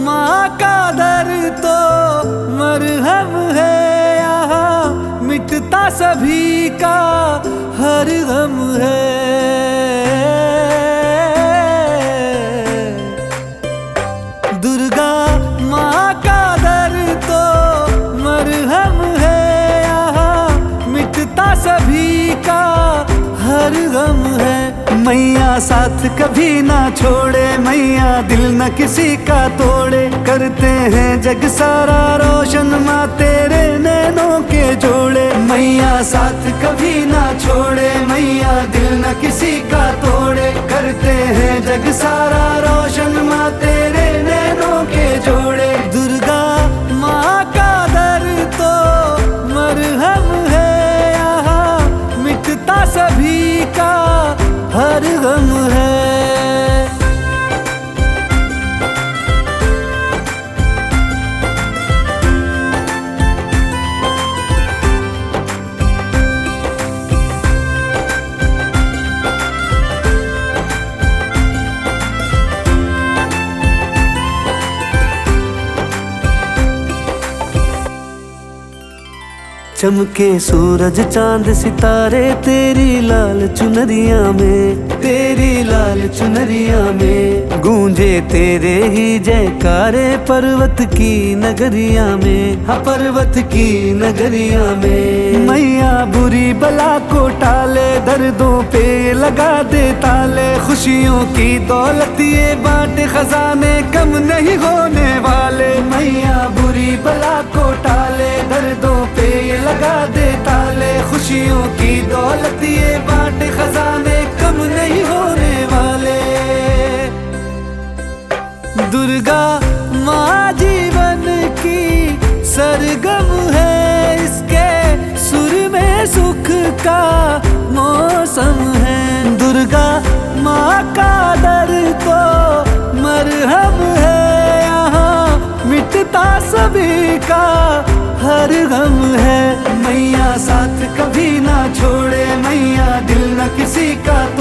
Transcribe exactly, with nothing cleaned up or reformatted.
माँ का दर तो मरहम है, यहाँ मिटता सभी का हर गम है। दुर्गा माँ का दर तो मरहम है, यहाँ मिटता सभी का हर गम है। मैया साथ कभी ना छोड़े, मैया दिल न किसी का तोड़े, करते हैं जग सारा रोशन माँ तेरे नैनों के जोड़े। मैया साथ कभी ना छोड़े, मैया दिल न किसी का तोड़े, करते हैं जग सारा रोशन माँ तेरे नैनों के जोड़े। दुर्गा माँ का दर तो मरहम है, यहाँ मिटता सभी का हर गम है। चमके सूरज चांद सितारे तेरी लाल चुनरिया में, तेरी लाल चुनरिया में गूंजे तेरे ही जयकारे पर्वत की नगरिया में, हाँ पर्वत की नगरिया में। मैया बुरी बला को टाले, दर्दों पे लगा दे ताले, खुशियों की दौलत ये बांटे खजाने कम नहीं होने वाले। मैया बुरी बला को टाले, दर्दों पे लगा दे ताले, खुशियों की दौलत ये बांटे खजाने कम नहीं होने वाले। दुर्गा माँ जीवन की सरगम है, इसके सुर में सुख का मौसम है। दुर्गा माँ का दर तो मरहम है, यहाँ मिटता सभी का हर गम है। मैया साथ कभी ना छोड़े, मैया दिल न किसी का